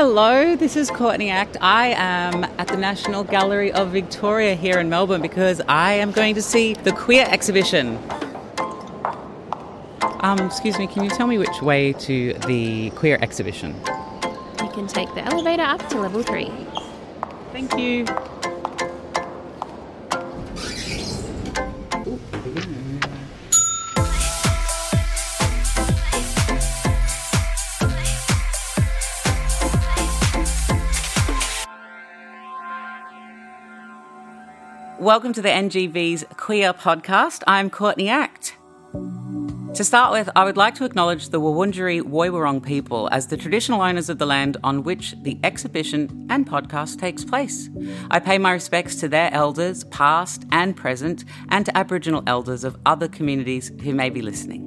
Hello, this is Courtney Act. I am at the National Gallery of Victoria here in Melbourne because I am going to see the Queer exhibition. Excuse me, can you tell me which way to the Queer exhibition? You can take the elevator up to level 3. Thank you. Welcome to the NGV's Queer podcast. I'm Courtney Act. To start with, I would like to acknowledge the Wurundjeri Woiwurrung people as the traditional owners of the land on which the exhibition and podcast takes place. I pay my respects to their elders, past and present, and to Aboriginal elders of other communities who may be listening.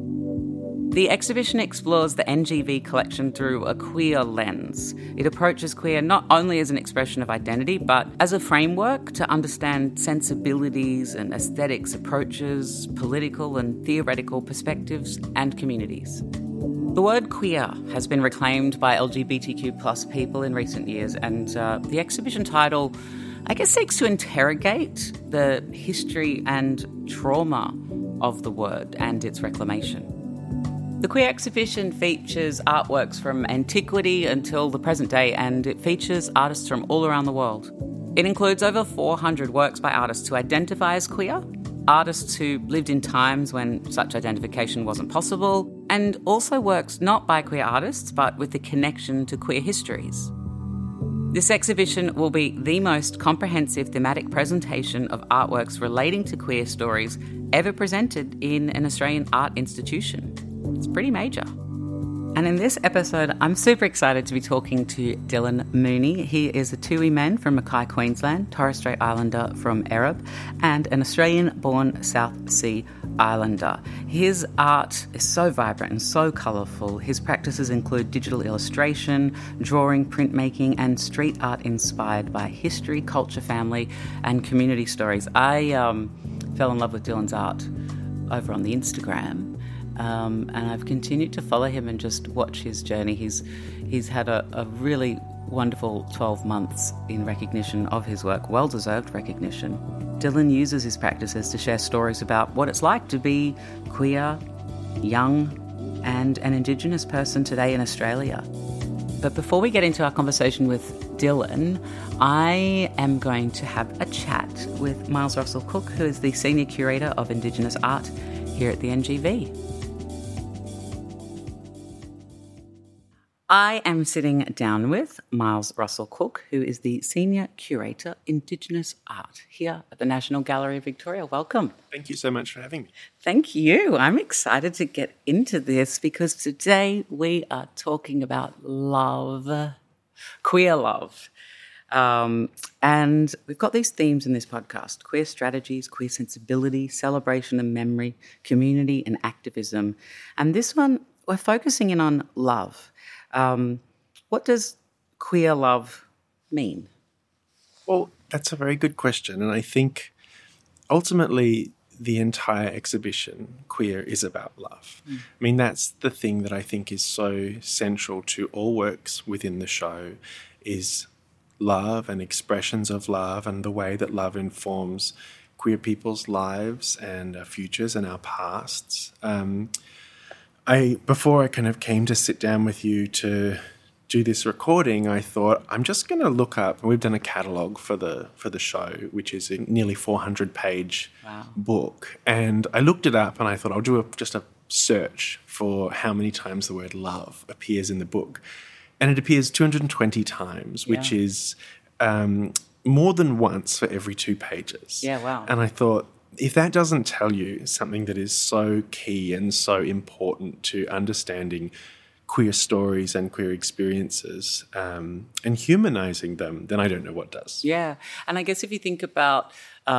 The exhibition explores the NGV collection through a queer lens. It approaches queer not only as an expression of identity, but as a framework to understand sensibilities and aesthetics, approaches, political and theoretical perspectives and communities. The word queer has been reclaimed by LGBTQ plus people in recent years, and the exhibition title, I guess, seeks to interrogate the history and trauma of the word and its reclamation. The Queer exhibition features artworks from antiquity until the present day, and it features artists from all around the world. It includes over 400 works by artists who identify as queer, artists who lived in times when such identification wasn't possible, and also works not by queer artists, but with a connection to queer histories. This exhibition will be the most comprehensive thematic presentation of artworks relating to queer stories ever presented in an Australian art institution. It's pretty major. And in this episode, I'm super excited to be talking to Dylan Mooney. He is a Toohey man from Mackay, Queensland, Torres Strait Islander from Errab, and an Australian-born South Sea Islander. His art is so vibrant and so colourful. His practices include digital illustration, drawing, printmaking, and street art inspired by history, culture, family, and community stories. I fell in love with Dylan's art over on the Instagram. And I've continued to follow him and just watch his journey. He's had a really wonderful 12 months in recognition of his work, well-deserved recognition. Dylan uses his practices to share stories about what it's like to be queer, young, and an Indigenous person today in Australia. But before we get into our conversation with Dylan, I am going to have a chat with Miles Russell Cook, who is the Senior Curator of Indigenous Art here at the NGV. I am sitting down with Miles Russell Cook, who is the Senior Curator, Indigenous Art here at the National Gallery of Victoria. Welcome. Thank you so much for having me. Thank you. I'm excited to get into this because today we are talking about love, queer love. And we've got these themes in this podcast: queer strategies, queer sensibility, celebration and memory, community and activism. And this one, we're focusing in on love. What does queer love mean? Well, that's a very good question. And I think ultimately the entire exhibition, Queer, is about love. I mean, that's the thing that I think is so central to all works within the show, is love and expressions of love and the way that love informs queer people's lives and our futures and our pasts. Before I kind of came to sit down with you to do this recording, I thought I'm just going to look up. We've done a catalogue for the show, which is a nearly 400-page book, and I looked it up and I thought I'll do just a search for how many times the word love appears in the book, and it appears 220 times, which is more than once for every 2 pages. Yeah, wow. And I thought, if that doesn't tell you something that is so key and so important to understanding queer stories and queer experiences and humanising them, then I don't know what does. Yeah. And I guess if you think about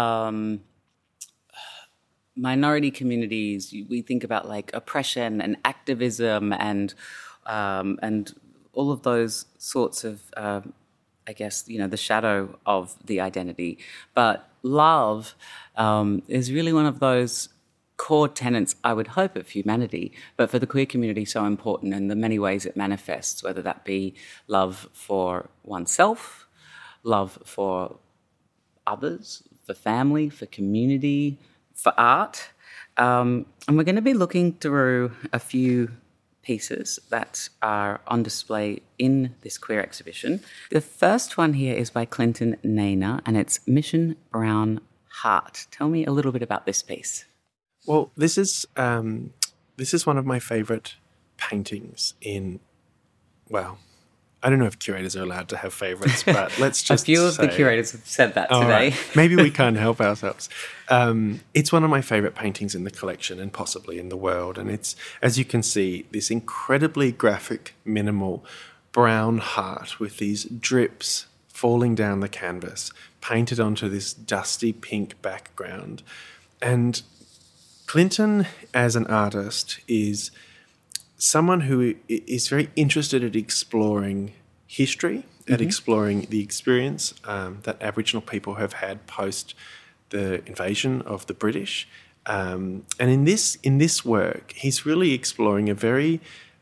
minority communities, we think about like oppression and activism and all of those sorts of, I guess, you know, the shadow of the identity. But love is really one of those core tenets, I would hope, of humanity, but for the queer community so important in the many ways it manifests, whether that be love for oneself, love for others, for family, for community, for art. And we're going to be looking through a few pieces that are on display in this queer exhibition. The first one here is by Clinton Naina, and it's Mission Brown Heart. Tell me a little bit about this piece. Well, this is one of my favourite paintings in, well, I don't know if curators are allowed to have favourites, but let's just a few of the curators have said that today. Right. Maybe we can't help ourselves. It's one of my favourite paintings in the collection and possibly in the world. And it's, as you can see, this incredibly graphic, minimal brown heart with these drips falling down the canvas, painted onto this dusty pink background. And Clinton, as an artist, is someone who is very interested at exploring history, at exploring the experience that Aboriginal people have had post the invasion of the British. And in this work, he's really exploring a very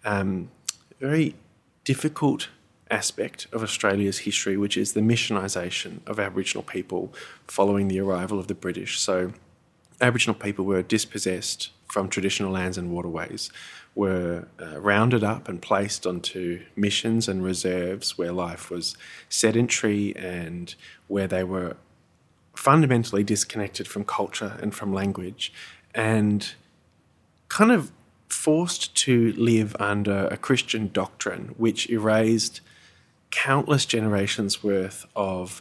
difficult aspect of Australia's history, which is the missionisation of Aboriginal people following the arrival of the British. So Aboriginal people were dispossessed from traditional lands and waterways, were rounded up and placed onto missions and reserves where life was sedentary and where they were fundamentally disconnected from culture and from language, and kind of forced to live under a Christian doctrine which erased countless generations worth of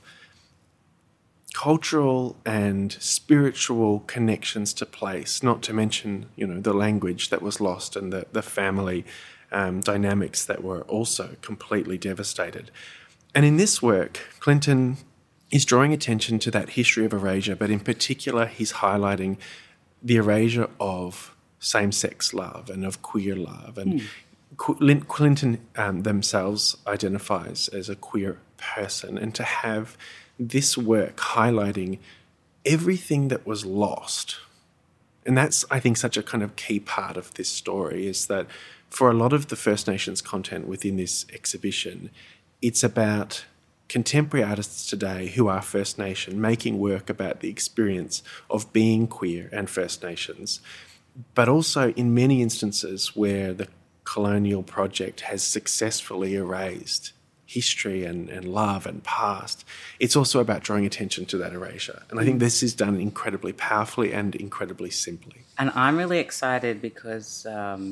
cultural and spiritual connections to place, not to mention, the language that was lost and the family dynamics that were also completely devastated. And in this work, Clinton is drawing attention to that history of erasure, but in particular, he's highlighting the erasure of same-sex love and of queer love. And Clinton themselves identifies as a queer person, and to have this work highlighting everything that was lost. And that's, I think, such a kind of key part of this story, is that for a lot of the First Nations content within this exhibition, it's about contemporary artists today who are First Nation making work about the experience of being queer and First Nations, but also in many instances where the colonial project has successfully erased history and love and past. It's also about drawing attention to that erasure. And I think this is done incredibly powerfully and incredibly simply. And I'm really excited because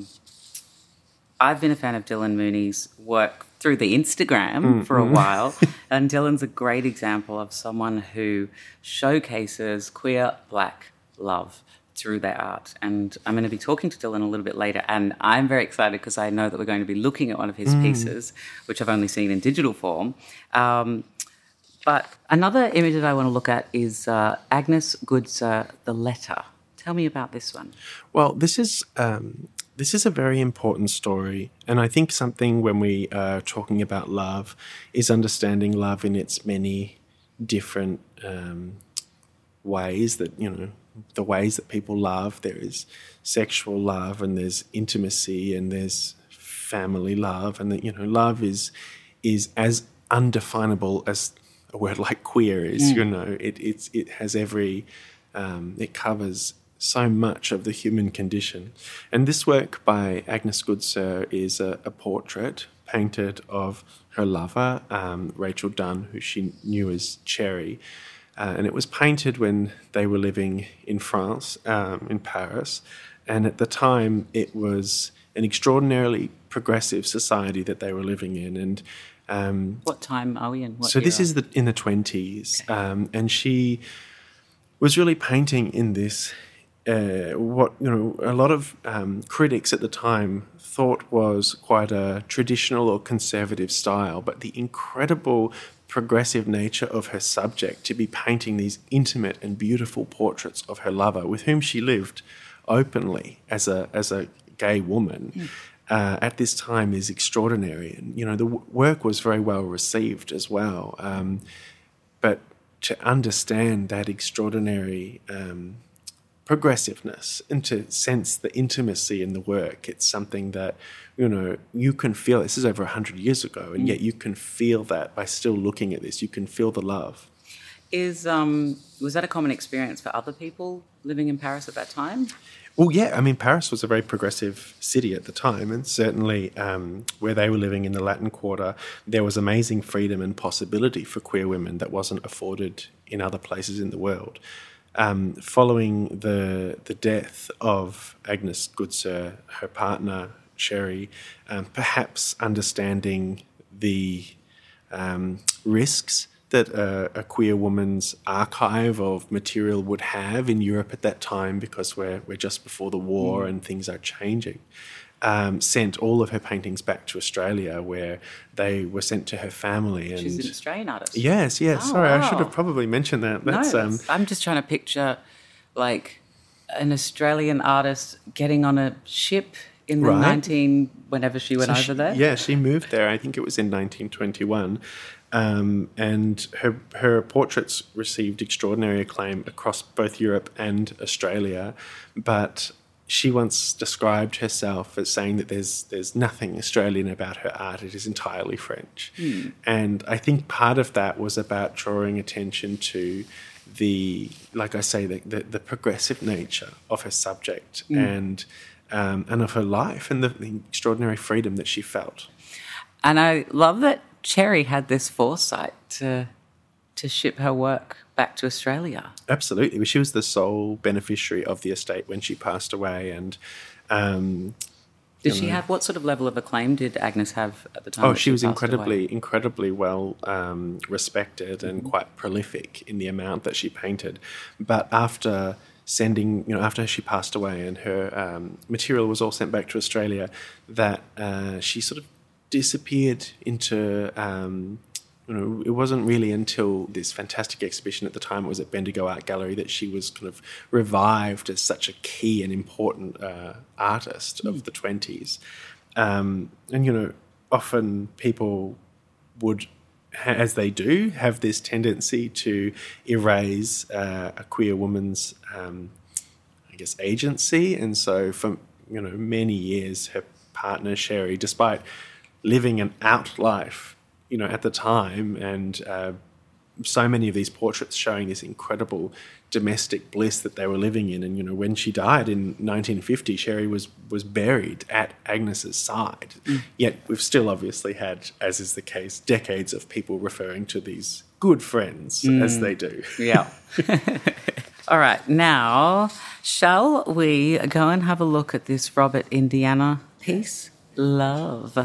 I've been a fan of Dylan Mooney's work through the Instagram for a while. And Dylan's a great example of someone who showcases queer Black love through their art. And I'm going to be talking to Dylan a little bit later, and I'm very excited because I know that we're going to be looking at one of his pieces, which I've only seen in digital form. But another image that I want to look at is Agnes Goodser, The Letter. Tell me about this one. Well, this is a very important story, and I think something when we are talking about love is understanding love in its many different ways that, the ways that people love. There is sexual love, and there's intimacy, and there's family love, and that love is as undefinable as a word like queer is. It has every it covers so much of the human condition. And this work by Agnes Goodser is a portrait painted of her lover, Rachel Dunn, who she knew as Cherry. And it was painted when they were living in France, in Paris. And at the time, it was an extraordinarily progressive society that they were living in. And what time are we in? So this is in the 20s. Okay. And she was really painting in this, a lot of critics at the time thought was quite a traditional or conservative style, but the incredible progressive nature of her subject to be painting these intimate and beautiful portraits of her lover, with whom she lived openly as a gay woman at this time, is extraordinary. And the work was very well received as well. But to understand that extraordinary progressiveness and to sense the intimacy in the work. It's something that, you can feel. This is over 100 years ago, and yet you can feel that by still looking at this. You can feel the love. Was that a common experience for other people living in Paris at that time? Well, yeah. I mean, Paris was a very progressive city at the time, and certainly where they were living in the Latin Quarter, there was amazing freedom and possibility for queer women that wasn't afforded in other places in the world. Following the death of Agnes Goodsir, her partner, Sherry, perhaps understanding the risks that a queer woman's archive of material would have in Europe at that time, because we're just before the war and things are changing, sent all of her paintings back to Australia, where they were sent to her family. And she's an Australian artist? Yes. Oh, Sorry, wow. I should have probably mentioned that. That's, I'm just trying to picture, like, an Australian artist getting on a ship in the whenever she went over there? Yeah, she moved there. I think it was in 1921. And her portraits received extraordinary acclaim across both Europe and Australia. But she once described herself as saying that there's nothing Australian about her art. It is entirely French. And I think part of that was about drawing attention to the progressive nature of her subject and of her life, and the extraordinary freedom that she felt. And I love that Cherry had this foresight to ship her work back to Australia. Absolutely. She was the sole beneficiary of the estate when she passed away. And did she have, what sort of level of acclaim did Agnes have at the time? Oh, she was incredibly well respected and quite prolific in the amount that she painted. But after after she passed away and her material was all sent back to Australia, that she sort of disappeared into, it wasn't really until this fantastic exhibition at the time, it was at Bendigo Art Gallery, that she was kind of revived as such a key and important artist of the 20s. And, often people would, as they do, have this tendency to erase a queer woman's, agency. And so for, many years, her partner, Sherry, despite living an out life, at the time, and so many of these portraits showing this incredible domestic bliss that they were living in. And, when she died in 1950, Sherry was buried at Agnes's side. Yet we've still obviously had, as is the case, decades of people referring to these good friends as they do. Yeah. All right, now, shall we go and have a look at this Robert Indiana piece, Love?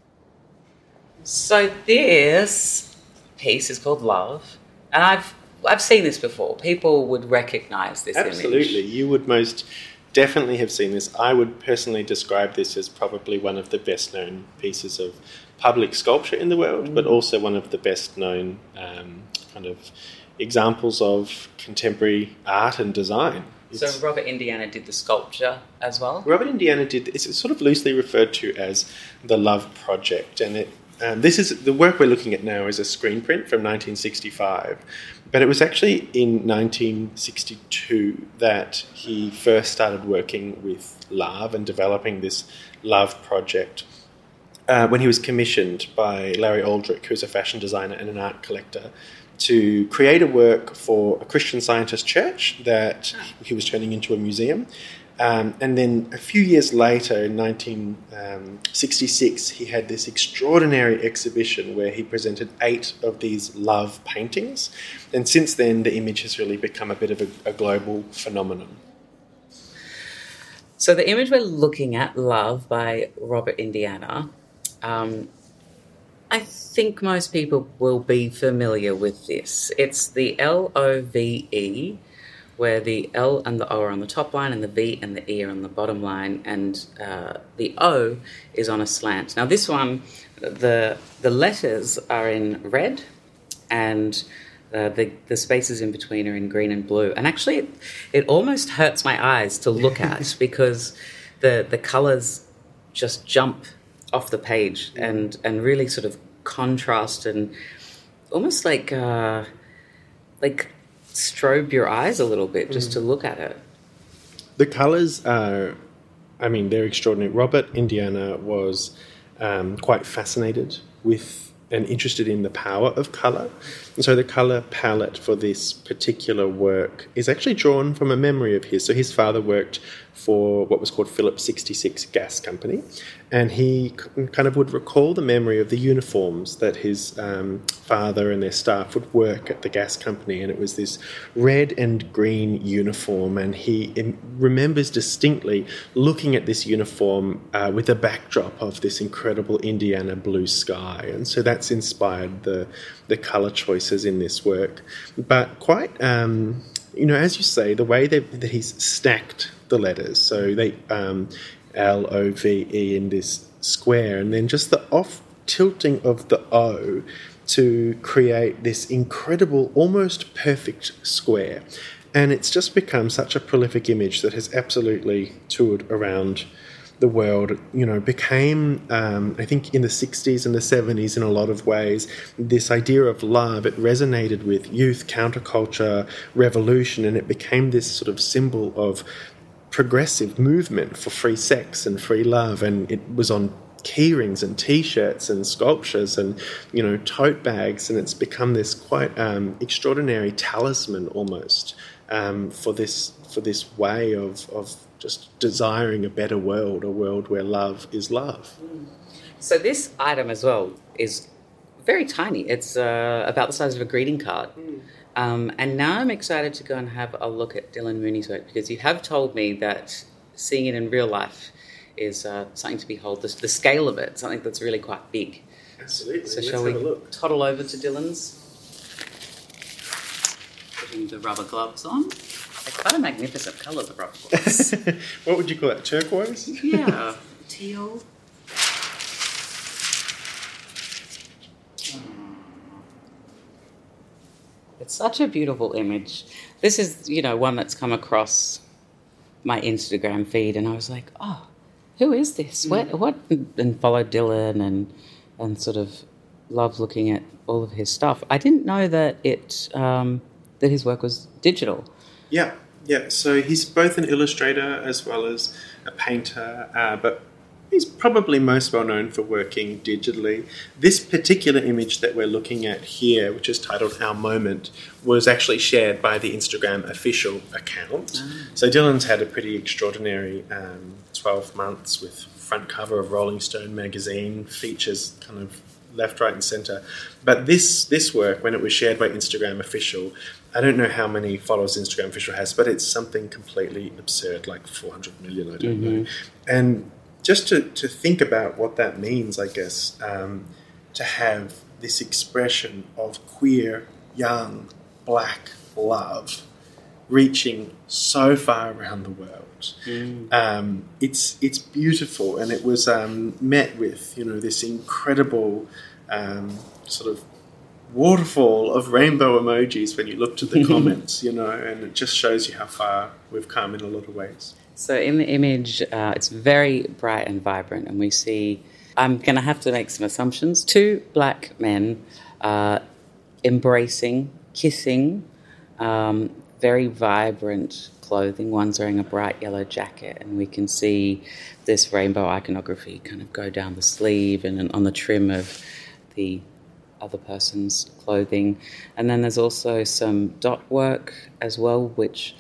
So this piece is called Love, and I've seen this before. People would recognise this image. Absolutely. You would most definitely have seen this. I would personally describe this as probably one of the best-known pieces of public sculpture in the world, but also one of the best-known kind of examples of contemporary art and design. So Robert Indiana did the sculpture as well? Robert Indiana it's sort of loosely referred to as the Love Project, and this is the work we're looking at now is a screen print from 1965, but it was actually in 1962 that he first started working with Love and developing this Love Project when he was commissioned by Larry Aldrich, who's a fashion designer and an art collector, to create a work for a Christian Scientist church that he was turning into a museum. And then a few years later, in 1966, he had this extraordinary exhibition where he presented 8 of these love paintings. And since then, the image has really become a bit of a global phenomenon. So the image we're looking at, Love by Robert Indiana, I think most people will be familiar with this. It's the LOVE, where the L and the O are on the top line and the V and the E are on the bottom line, and the O is on a slant. Now this one, the letters are in red, and the spaces in between are in green and blue. And actually it almost hurts my eyes to look at because the colours just jump off the page and really sort of contrast and almost like strobe your eyes a little bit just to look at it. The colours are, I mean, they're extraordinary. Robert Indiana was quite fascinated with and interested in the power of colour. And so the colour palette for this particular work is actually drawn from a memory of his. So his father worked for what was called Phillips 66 Gas Company, and he kind of would recall the memory of the uniforms that his father and their staff would work at the gas company, and it was this red and green uniform, and he remembers distinctly looking at this uniform with a backdrop of this incredible Indiana blue sky, and so that's inspired the colour choices in this work. But quite, as you say, the way that he's stacked the letters, so they L-O-V-E in this square, and then just the off-tilting of the O to create this incredible, almost perfect square. And it's just become such a prolific image that has absolutely toured around the world, became, I think in the 60s and the 70s in a lot of ways, this idea of love, it resonated with youth, counterculture, revolution, and it became this sort of symbol of progressive movement for free sex and free love, and it was on keyrings and T-shirts and sculptures and tote bags, and it's become this quite extraordinary talisman almost for this way of just desiring a better world, a world where love is love. So this item as well is very tiny. It's about the size of a greeting card. And now I'm excited to go and have a look at Dylan Mooney's work, because you have told me that seeing it in real life is something to behold. The scale of it, something that's really quite big. Absolutely. So shall we toddle over to Dylan's? Putting the rubber gloves on. They're quite a magnificent colour, the rubber gloves. What would you call that? Turquoise? Yeah, teal. It's such a beautiful image. This is, one that's come across my Instagram feed, and I was like, oh, who is this? What? And followed Dylan and sort of loved looking at all of his stuff. I didn't know that that his work was digital. Yeah. So he's both an illustrator as well as a painter, but he's probably most well known for working digitally. This particular image that we're looking at here, which is titled Our Moment, was actually shared by the Instagram official account. So Dylan's had a pretty extraordinary 12 months with front cover of Rolling Stone magazine, features kind of left, right and centre. But this work, when it was shared by Instagram official, I don't know how many followers Instagram official has, but it's something completely absurd, like 400 million, I don't know. And just to think about what that means, I guess, to have this expression of queer, young, black love reaching so far around the world. It's beautiful, and it was met with, this incredible sort of waterfall of rainbow emojis when you looked at the comments, and it just shows you how far we've come in a lot of ways. So in the image, it's very bright and vibrant, and we see, I'm going to have to make some assumptions, 2 black men embracing, kissing, very vibrant clothing. One's wearing a bright yellow jacket, and we can see this rainbow iconography kind of go down the sleeve and on the trim of the other person's clothing. And then there's also some dot work as well, which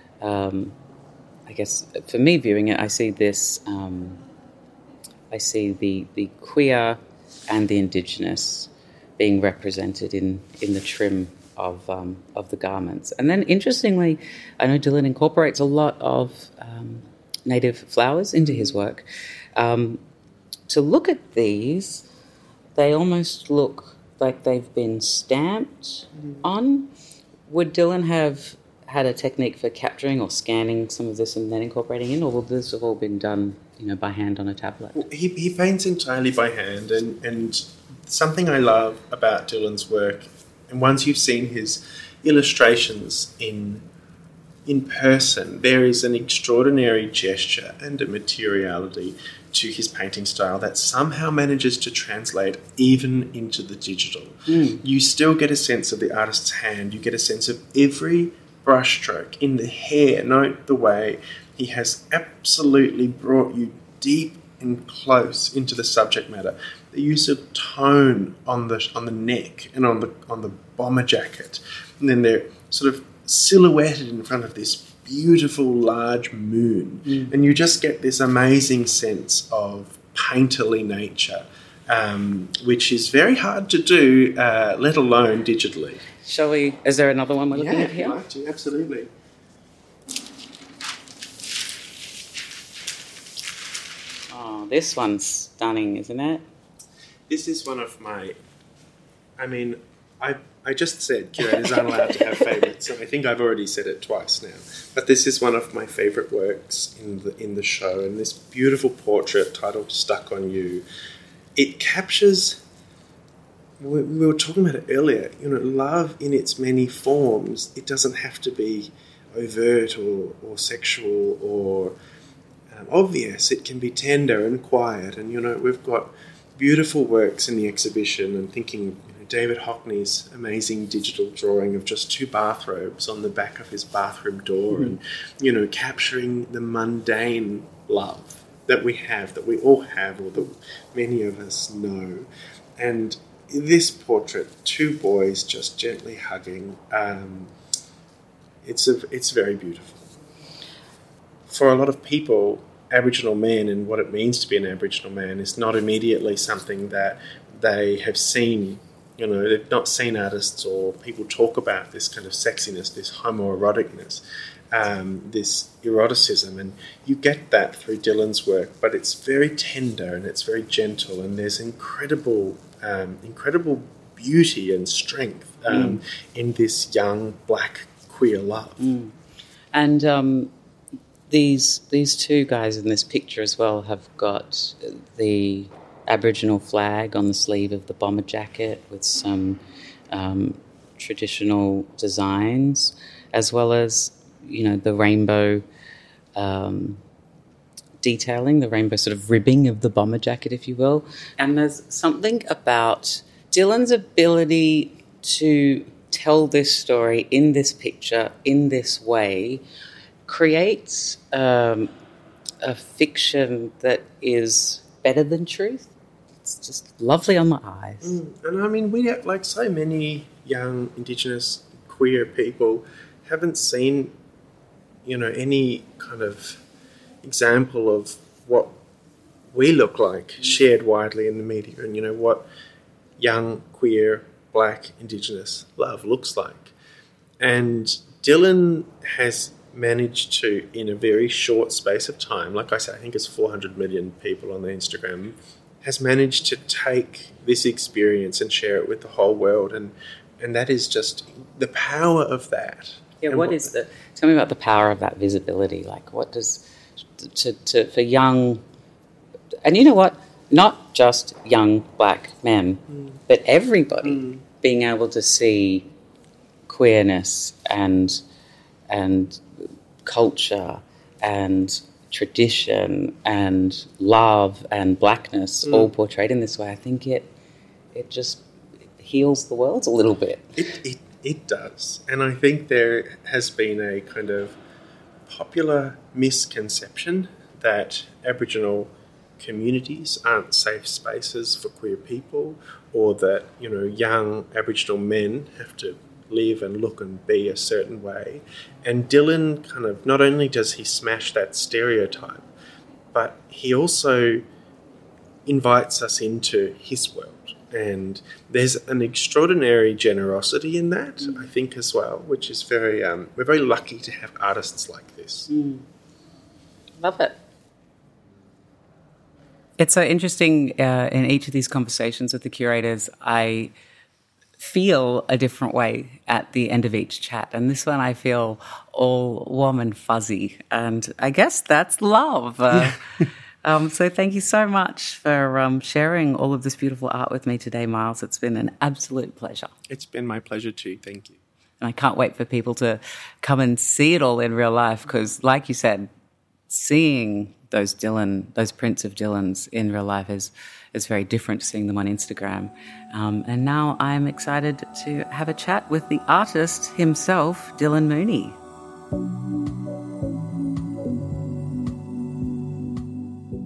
I guess for me viewing it, I see this, I see the queer and the Indigenous being represented in the trim of the garments. And then interestingly, I know Dylan incorporates a lot of native flowers into his work. To look at these, they almost look like they've been stamped on. Would Dylan have had a technique for capturing or scanning some of this and then incorporating in, or will this have all been done, by hand on a tablet? Well, he paints entirely by hand, and something I love about Dylan's work, and once you've seen his illustrations in person, there is an extraordinary gesture and a materiality to his painting style that somehow manages to translate even into the digital. You still get a sense of the artist's hand. You get a sense of every brushstroke in the hair. Note the way he has absolutely brought you deep and close into the subject matter. The use of tone on the neck and on the bomber jacket, and then they're sort of silhouetted in front of this beautiful large moon, and you just get this amazing sense of painterly nature, which is very hard to do, let alone digitally. Shall we? Is there another one we're looking at here? Yeah, I'd like to, absolutely. Oh, this one's stunning, isn't it? This is one of my... I just said curators aren't allowed to have favourites, and I think I've already said it twice now. But this is one of my favourite works in the show, and this beautiful portrait titled "Stuck on You." It captures. We were talking about it earlier. Love in its many forms. It doesn't have to be overt or sexual or obvious. It can be tender and quiet. And we've got beautiful works in the exhibition. And thinking. David Hockney's amazing digital drawing of just 2 bathrobes on the back of his bathroom door, and capturing the mundane love that we have, that we all have, or that many of us know. And this portrait, 2 boys just gently hugging, it's very beautiful. For a lot of people, Aboriginal men and what it means to be an Aboriginal man is not immediately something that they have seen. They've not seen artists or people talk about this kind of sexiness, this homoeroticness, this eroticism, and you get that through Dylan's work, but it's very tender and it's very gentle, and there's incredible beauty and strength in this young black queer love. And these 2 guys in this picture as well have got the Aboriginal flag on the sleeve of the bomber jacket with some traditional designs, as well as the rainbow detailing, the rainbow sort of ribbing of the bomber jacket, if you will. And there's something about Dylan's ability to tell this story in this picture, in this way, creates a fiction that is better than truth. It's just lovely on the eyes. And we have, like so many young Indigenous queer people, haven't seen, any kind of example of what we look like shared widely in the media, and what young queer black Indigenous love looks like. And Dylan has managed to, in a very short space of time, like I said, I think it's 400 million people on the Instagram, has managed to take this experience and share it with the whole world, and that is just the power of that. Yeah, tell me about the power of that visibility. Like, what does for young, and you know what, not just young black men, but everybody being able to see queerness and culture and tradition and love and blackness all portrayed in this way. I think it just heals the world a little bit. It does. And I think there has been a kind of popular misconception that Aboriginal communities aren't safe spaces for queer people, or that young Aboriginal men have to live and look and be a certain way. And Dylan kind of, not only does he smash that stereotype, but he also invites us into his world. And there's an extraordinary generosity in that, I think, as well, which is very, we're very lucky to have artists like this. Love it. It's so interesting in each of these conversations with the curators, I feel a different way at the end of each chat. And this one I feel all warm and fuzzy. And I guess that's love. So thank you so much for sharing all of this beautiful art with me today, Miles. It's been an absolute pleasure. It's been my pleasure too. Thank you. And I can't wait for people to come and see it all in real life because, like you said, seeing those prints of Dylan's in real life is very different to seeing them on Instagram. And now I'm excited to have a chat with the artist himself, Dylan Mooney.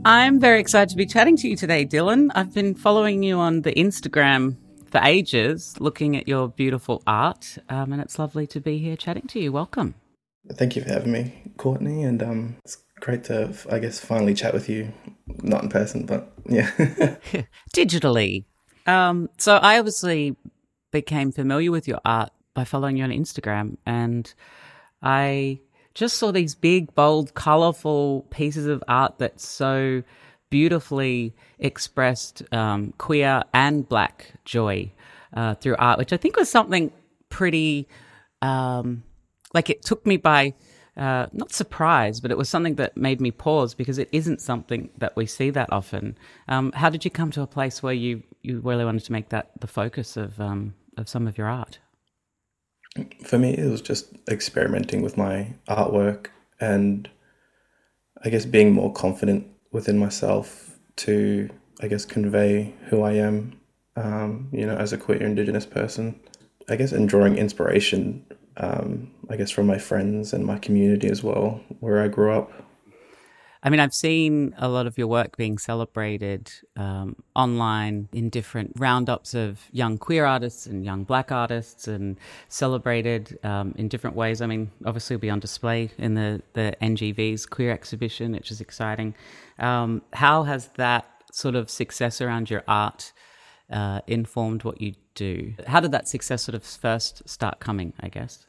I'm very excited to be chatting to you today, Dylan. I've been following you on the Instagram for ages, looking at your beautiful art, and it's lovely to be here chatting to you. Welcome. Thank you for having me, Courtney, and it's great to, I guess, finally chat with you, not in person, but yeah. Digitally. So I obviously became familiar with your art by following you on Instagram, and I just saw these big, bold, colourful pieces of art that so beautifully expressed queer and Black joy through art, which I think was something pretty, it took me by, not surprise, but it was something that made me pause because it isn't something that we see that often. How did you come to a place where you really wanted to make that the focus of some of your art? For me, it was just experimenting with my artwork and I guess being more confident within myself to, I guess, convey who I am, as a queer Indigenous person. I guess, and drawing inspiration, I guess, from my friends and my community as well, where I grew up. I mean, I've seen a lot of your work being celebrated online in different roundups of young queer artists and young Black artists, and celebrated in different ways. I mean, obviously it'll be on display in the NGV's queer exhibition, which is exciting. How has that sort of success around your art informed what you do? How did that success sort of first start coming, I guess?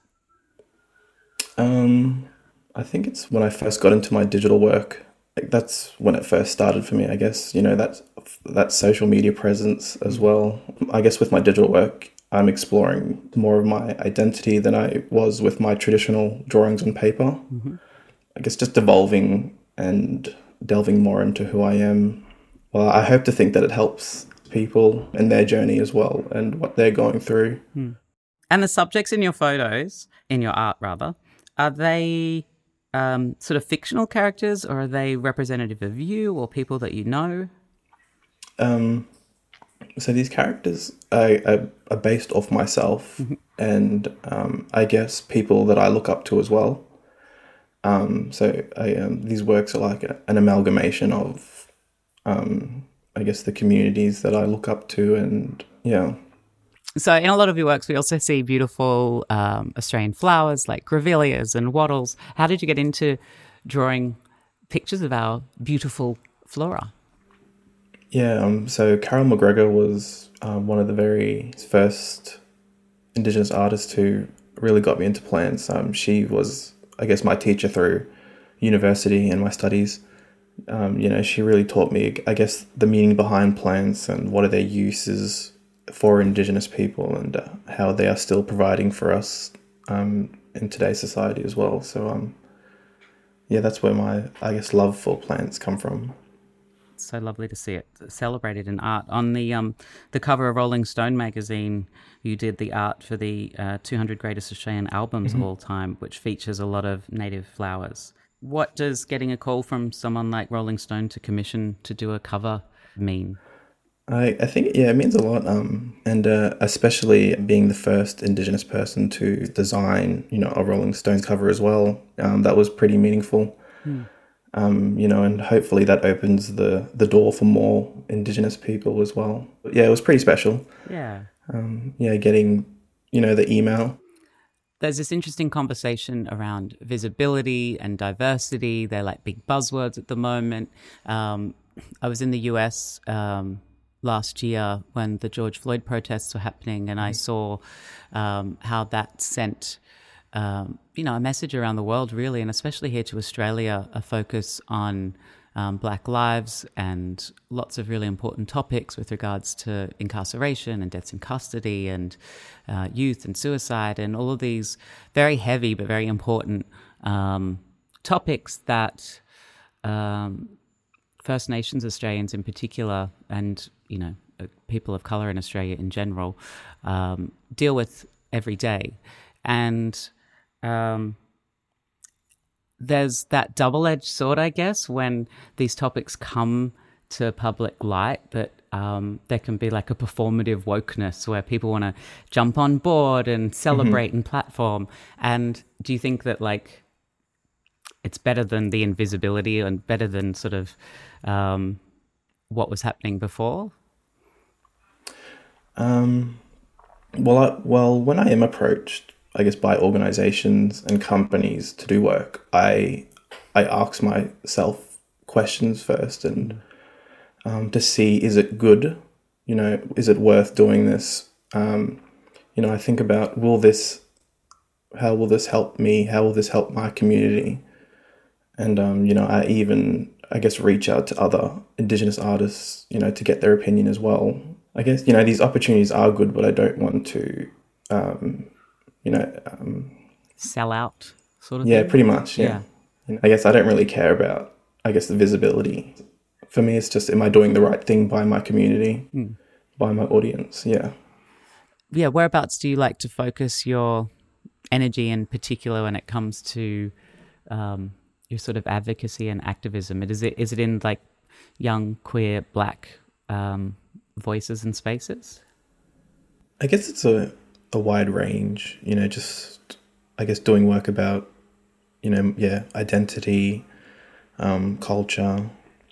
I think it's when I first got into my digital work. Like, that's when it first started for me, I guess. That social media presence as well. I guess with my digital work, I'm exploring more of my identity than I was with my traditional drawings on paper. Mm-hmm. I guess just evolving and delving more into who I am. Well, I hope to think that it helps people in their journey as well and what they're going through. And the subjects in your photos, in your art rather, are they sort of fictional characters, or are they representative of you or people that you know? So these characters are based off myself, mm-hmm. and I guess people that I look up to as well. These works are like an amalgamation of, I guess, the communities that I look up to, and yeah. So in a lot of your works, we also see beautiful Australian flowers like grevilleas and wattles. How did you get into drawing pictures of our beautiful flora? Yeah, so Carol McGregor was one of the very first Indigenous artists who really got me into plants. She was, I guess, my teacher through university and my studies. She really taught me, I guess, the meaning behind plants and what are their uses for Indigenous people, and how they are still providing for us in today's society as well. So, that's where my, I guess, love for plants come from. It's so lovely to see it celebrated in art. On the cover of Rolling Stone magazine, you did the art for the 200 Greatest Australian Albums mm-hmm. of All Time, which features a lot of native flowers. What does getting a call from someone like Rolling Stone to commission to do a cover mean? I think, it means a lot, and especially being the first Indigenous person to design, a Rolling Stones cover as well. That was pretty meaningful, and hopefully that opens the door for more Indigenous people as well. But yeah, it was pretty special. Yeah. Getting, the email. There's this interesting conversation around visibility and diversity. They're like big buzzwords at the moment. I was in the US last year when the George Floyd protests were happening, and I saw how that sent, a message around the world, really, and especially here to Australia, a focus on Black lives and lots of really important topics with regards to incarceration and deaths in custody and youth and suicide and all of these very heavy but very important topics that First Nations Australians in particular, and people of colour in Australia in general, deal with every day. And there's that double-edged sword, I guess, when these topics come to public light, that there can be like a performative wokeness where people want to jump on board and celebrate mm-hmm. and platform. And do you think that it's better than the invisibility and better than sort of what was happening before? Well, when I am approached, I guess, by organizations and companies to do work, I ask myself questions first and to see, is it good? Is it worth doing this? I think about, how will this help me? How will this help my community? And, I even, I guess, reach out to other Indigenous artists, to get their opinion as well. I guess, these opportunities are good, but I don't want to, sell out sort of yeah, thing? pretty much, yeah. I guess I don't really care about, the visibility. For me, it's just, am I doing the right thing by my community, by my audience? Yeah. Yeah, whereabouts do you like to focus your energy in particular when it comes to your sort of advocacy and activism? Is it in like young, queer, black voices and spaces? I guess it's a wide range, just, I guess, doing work about, identity, culture.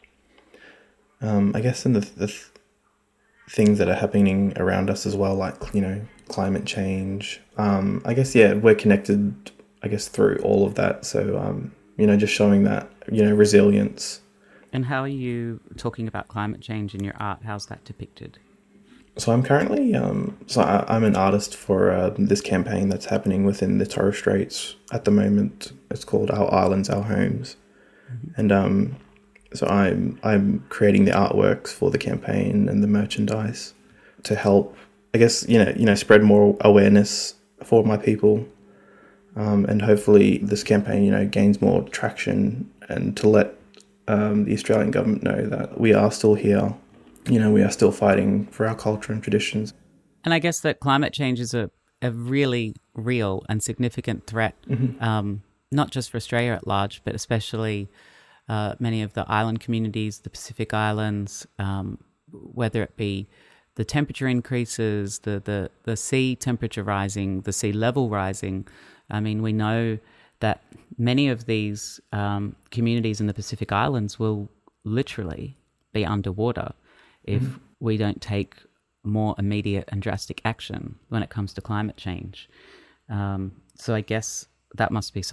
I guess in the things that are happening around us as well, like, climate change. I guess, we're connected, I guess, through all of that. So, just showing that, resilience. And how are you talking about climate change in your art? How's that depicted? So I'm currently, I'm an artist for this campaign that's happening within the Torres Straits at the moment. It's called Our Islands, Our Homes. Mm-hmm. And so I'm creating the artworks for the campaign and the merchandise to help, I guess, spread more awareness for my people. And hopefully this campaign, gains more traction, and to let the Australian government know that we are still here. We are still fighting for our culture and traditions. And I guess that climate change is a really real and significant threat, not just for Australia at large, but especially many of the island communities, the Pacific Islands, whether it be the temperature increases, the sea temperature rising, the sea level rising. I mean, we know that many of these communities in the Pacific Islands will literally be underwater if we don't take more immediate and drastic action when it comes to climate change. So I guess that must be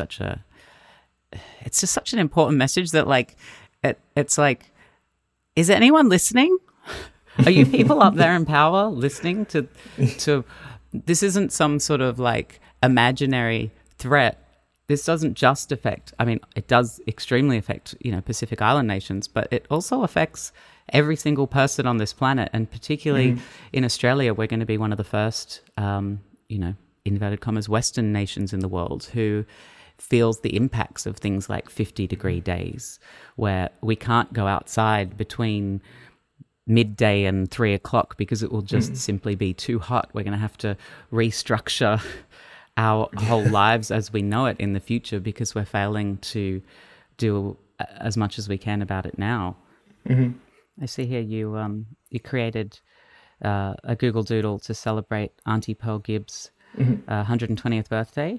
it's just such an important message that it's like, is anyone listening? Are you people up there in power listening to this? Isn't some sort of like imaginary threat. This doesn't just affect, it does extremely affect, Pacific Island nations, but it also affects every single person on this planet. And particularly in Australia, we're going to be one of the first, inverted commas, Western nations in the world who feels the impacts of things like 50-degree days, where we can't go outside between midday and 3 o'clock because it will just simply be too hot. We're going to have to restructure our whole lives as we know it in the future because we're failing to do as much as we can about it now. I see here you created a Google Doodle to celebrate Auntie Pearl Gibbs' 120th birthday.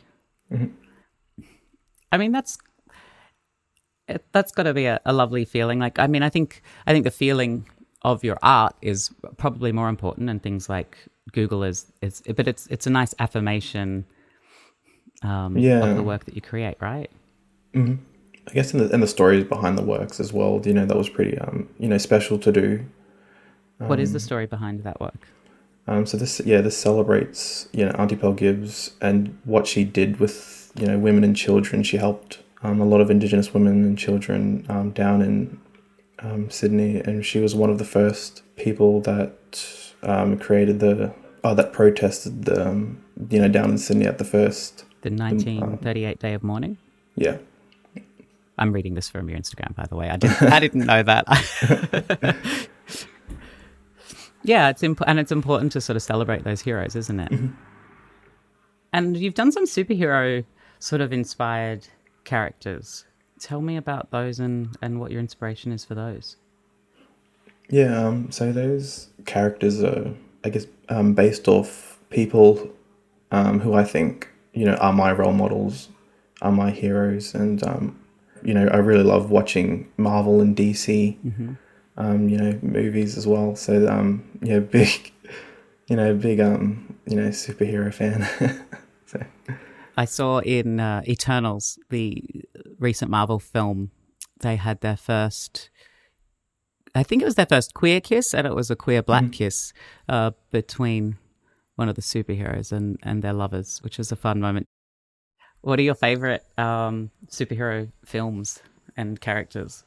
I mean, that's got to be a lovely feeling. I think the feeling of your art is probably more important, and things like Google but it's a nice affirmation of the work that you create, right? I guess and the stories behind the works as well. That was pretty special to do. What is the story behind that work? So this celebrates Auntie Pearl Gibbs and what she did with women and children. She helped a lot of Indigenous women and children down in Sydney, and she was one of the first people that created that protested down in Sydney at the 1938 Day of Mourning. Yeah. I'm reading this from your Instagram, by the way. I didn't know that. Yeah, it's important to sort of celebrate those heroes, isn't it? And you've done some superhero sort of inspired characters. Tell me about those and what your inspiration is for those. Yeah, so those characters are, I guess, based off people who I think, are my role models, are my heroes. And I really love watching Marvel and DC, movies as well. So, big superhero fan. So. I saw in Eternals, the recent Marvel film, they had their first, I think it was their first queer kiss, and it was a queer black kiss between one of the superheroes and their lovers, which was a fun moment. What are your favorite superhero films and characters?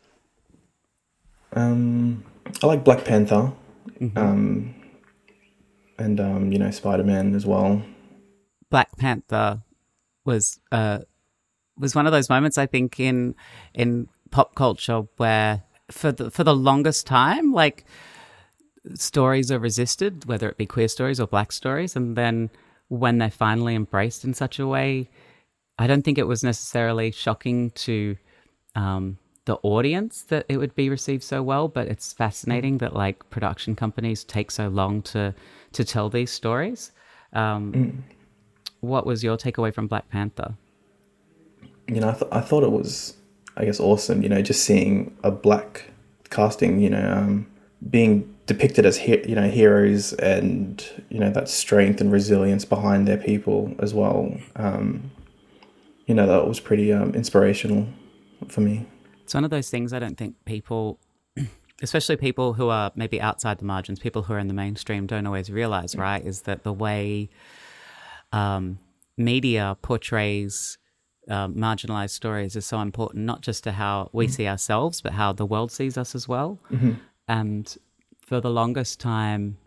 I like Black Panther, and Spider-Man as well. Black Panther was one of those moments, I think, in pop culture where for the longest time, like, stories are resisted, whether it be queer stories or black stories, and then when they're finally embraced in such a way, I don't think it was necessarily shocking to the audience that it would be received so well, but it's fascinating that, like, production companies take so long to tell these stories. What was your takeaway from Black Panther? I thought it was, I guess, awesome, just seeing a black casting, being depicted as, heroes, and, that strength and resilience behind their people as well. That was pretty inspirational for me. It's one of those things I don't think people, especially people who are maybe outside the margins, people who are in the mainstream, don't always realize, right? Is that the way media portrays marginalized stories is so important, not just to how we see ourselves, but how the world sees us as well. And for the longest time,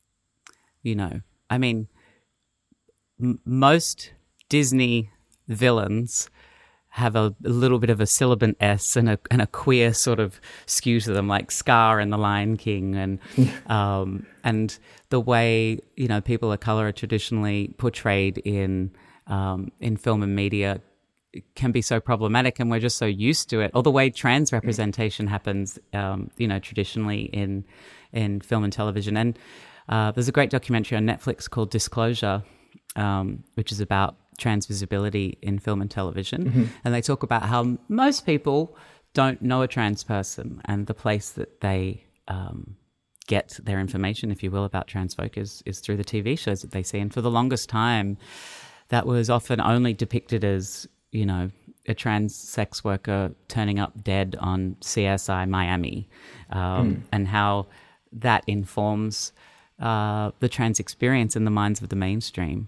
most Disney villains have a little bit of a sibilant S and a queer sort of skew to them, like Scar in The Lion King, and the way people of color are traditionally portrayed in film and media can be so problematic, and we're just so used to it. Or the way trans representation happens, traditionally in film and television. And there's a great documentary on Netflix called Disclosure, which is about trans visibility in film and television. And they talk about how most people don't know a trans person, and the place that they get their information, if you will, about trans folk is through the TV shows that they see. And for the longest time, that was often only depicted as, a trans sex worker turning up dead on CSI Miami, and how that informs the trans experience in the minds of the mainstream.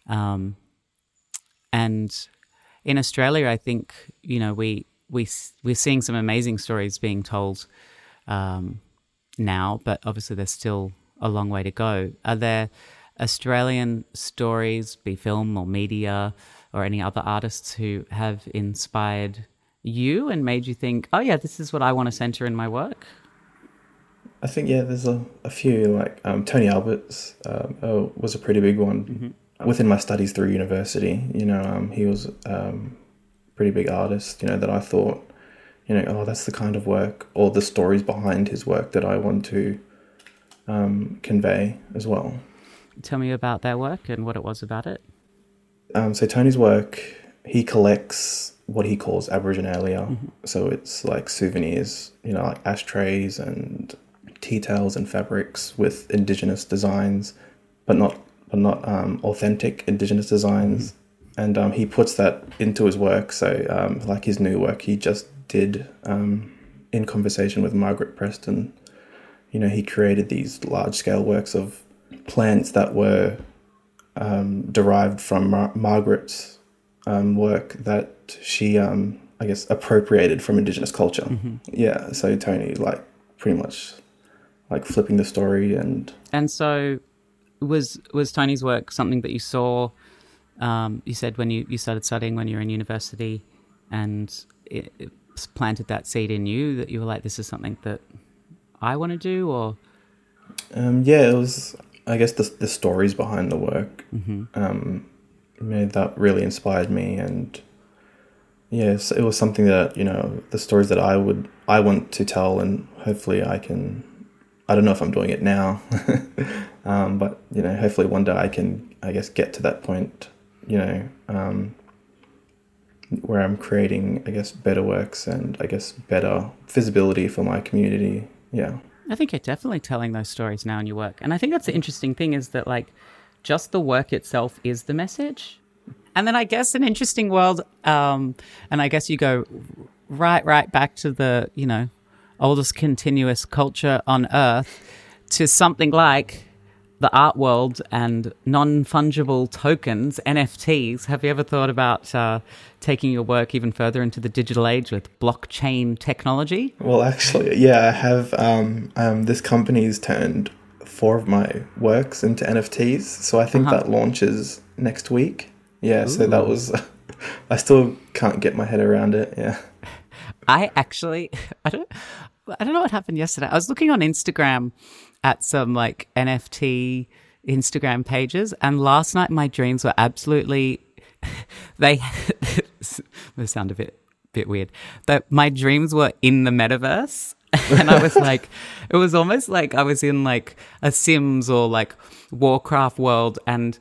And in Australia, I think, we're seeing some amazing stories being told now, but obviously there's still a long way to go. Are there Australian stories, be film or media, or any other artists who have inspired you and made you think, oh yeah, this is what I want to center in my work? I think, there's a few, like Tony Alberts was a pretty big one. Within my studies through university. He was a pretty big artist, that I thought, that's the kind of work, or the stories behind his work that I want to convey as well. Tell me about that work and what it was about it. So Tony's work, he collects what he calls Aboriginalia. So it's like souvenirs, like ashtrays and tea towels and fabrics with Indigenous designs, but not authentic Indigenous designs. And he puts that into his work. So like his new work he just did in conversation with Margaret Preston, he created these large-scale works of plants that were derived from Margaret's work that she, I guess, appropriated from Indigenous culture. Yeah, so Tony, like, pretty much, like, flipping the story. And so was Tony's work something that you saw, you said when you started studying when you were in university, and it planted that seed in you that you were like, this is something that I want to do? Or it was, I guess, the stories behind the work that really inspired me. And yes, it was something that, the stories that I want to tell, and hopefully I don't know if I'm doing it now, but hopefully one day I can, I guess, get to that point, where I'm creating, I guess, better works and I guess better visibility for my community. Yeah. I think you're definitely telling those stories now in your work. And I think that's the interesting thing is that like just the work itself is the message. And then I guess an interesting world, and I guess you go right back to the, you know, oldest continuous culture on Earth to something like the art world and non-fungible tokens, NFTs. Have you ever thought about taking your work even further into the digital age with blockchain technology? Well, actually, yeah, I have. This company's turned 4 of my works into NFTs, so I think that launches next week. Yeah, so that was... I still can't get my head around it, yeah. I don't know what happened yesterday. I was looking on Instagram at some like NFT Instagram pages, and last night my dreams were absolutely they sound a bit weird. But my dreams were in the metaverse. And I was like, it was almost like I was in like a Sims or like Warcraft world, and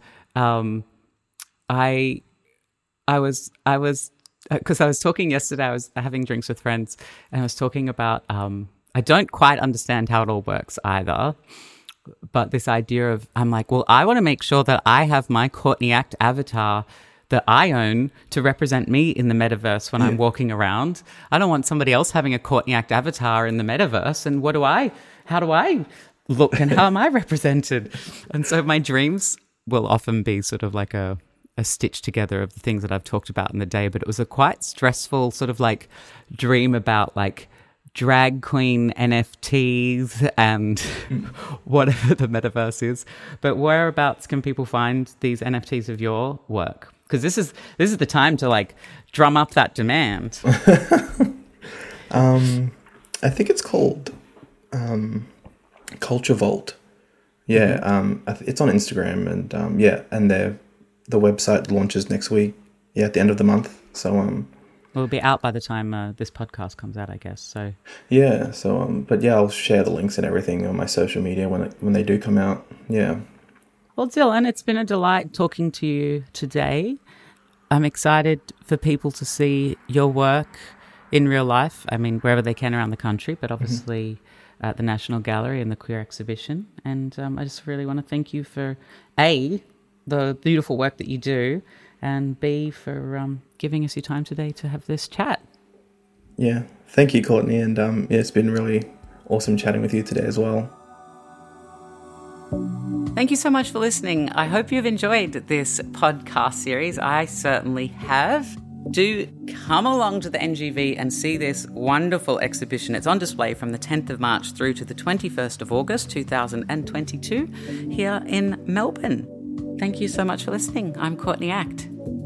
I was because I was talking yesterday, I was having drinks with friends, and I was talking about I don't quite understand how it all works either, but this idea of, I'm like, well, I want to make sure that I have my Courtney Act avatar that I own to represent me in the metaverse when I'm walking around. I don't want somebody else having a Courtney Act avatar in the metaverse. And how do I look and how am I represented? And so my dreams will often be sort of like a stitch together of the things that I've talked about in the day, but it was a quite stressful sort of like dream about like drag queen NFTs and whatever the metaverse is. But whereabouts can people find these NFTs of your work? Because this is the time to like drum up that demand. I think it's called Culture Vault. Yeah, it's on Instagram, and and the website launches next week. Yeah, at the end of the month. So it'll be out by the time this podcast comes out, I guess. So yeah, but yeah, I'll share the links and everything on my social media when they do come out. Yeah. Well, Dylan, it's been a delight talking to you today. I'm excited for people to see your work in real life. I mean, wherever they can around the country, but obviously at the National Gallery and the Queer Exhibition. And I just really want to thank you for A, the beautiful work that you do, and B, for giving us your time today to have this chat. Yeah, thank you, Courtney, and it's been really awesome chatting with you today as well. Thank you so much for listening. I hope you've enjoyed this podcast series. I certainly have. Do come along to the NGV and see this wonderful exhibition. It's on display from the 10th of March through to the 21st of August 2022 here in Melbourne. Thank you so much for listening. I'm Courtney Act.